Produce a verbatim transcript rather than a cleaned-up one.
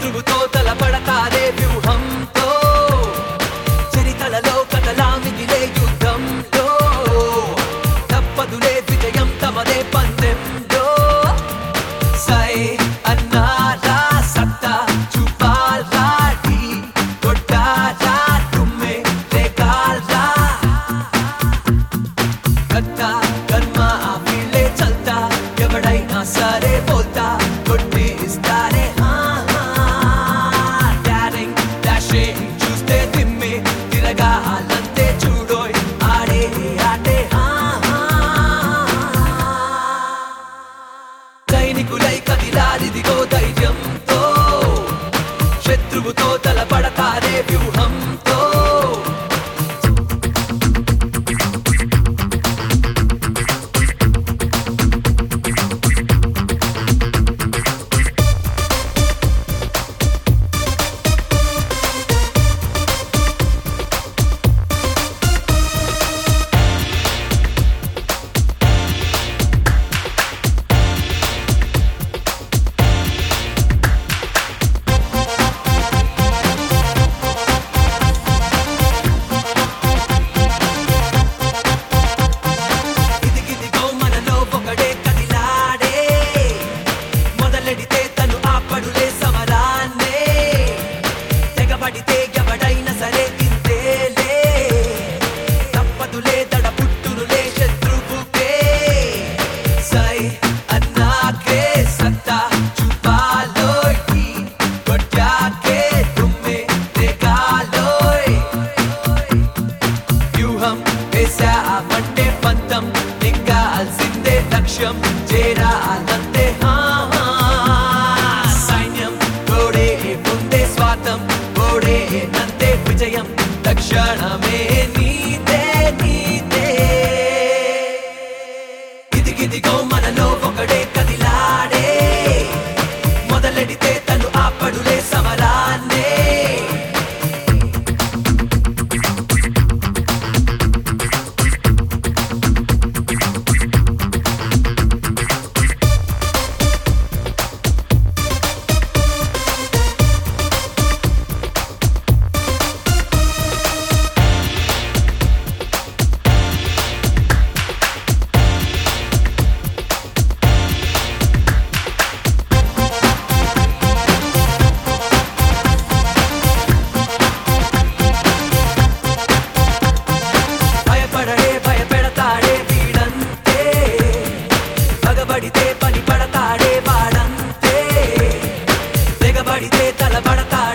శత్రువుతో తలపడతారే వ్యూహంతో చరితలలో కథలా మిగిలే యుద్ధంలో తప్పదులే విజయం తమదే పందెంలో సై అన్నారా సత్తా చూపాలా ఢీ కొట్టారా తుమ్మే రేగాల్రా కత్తా కర్మ వీళ్ళే చల్తా ఎవడైనా సరే బోల్తా కొట్టేస్తారే డారింగ్ డాషింగ్ చూస్తే తిమ్మే తిరగాలంతే చూడోయ్ ఆడే ఆటే సైనికులై కదిలారిదిగో ధైర్యంతో శత్రువుతో తలపడతారే వ్యూహంతో ఇదిగిదిగో మనలో ఒకడే కదిలాడే మొదలెడితే తను ఆపడులే సమరాన్నే తెగబడితే ఎవడైనా సరే ఇంతేలే తప్పదులే దడ పుట్టునులే శత్రువుకే సై అన్నాకే సత్తా చూపాలోయ్ ఢీ కొట్టాకే తుమ్మే రేగాలోయ్ వ్యూహం వేశామంటే పంతం నెగ్గాల్సిందే లక్ష్యం చేరాలంతే సైన్యం తోడే ముందే స్వాతం ఓడే నంతే విజయం తక్షణమే నీదే నీదే ఇదిగిదిగో మనలో ఒకడే కదిలాడే మొదలెడితే తను ఆపడులే సమరాన్నే భయపడడే భయపెడతాడే వీడంతే పగబడితే పని పడతాడే వాడంతే తెగబడితే తలబడతాడే